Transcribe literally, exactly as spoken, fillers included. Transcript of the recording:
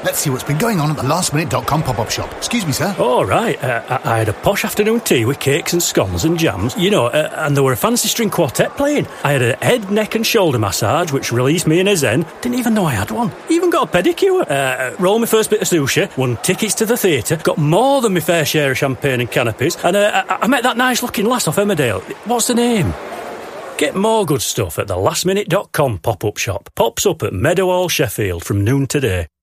Let's see what's been going on at the last minute dot com pop-up shop. Excuse me, sir. Oh, right. Uh, I, I had a posh afternoon tea with cakes and scones and jams, you know, uh, and there were a fancy string quartet playing. I had a head, neck and shoulder massage, which released me in a zen. Didn't even know I had one. Even got a pedicure. Uh, rolled my first bit of sushi, won tickets to the theatre, got more than my fair share of champagne and canopies, and uh, I, I met that nice-looking lass off Emmerdale. What's the name? Get more good stuff at the last minute dot com pop-up shop. Pops up at Meadowhall, Sheffield from noon today.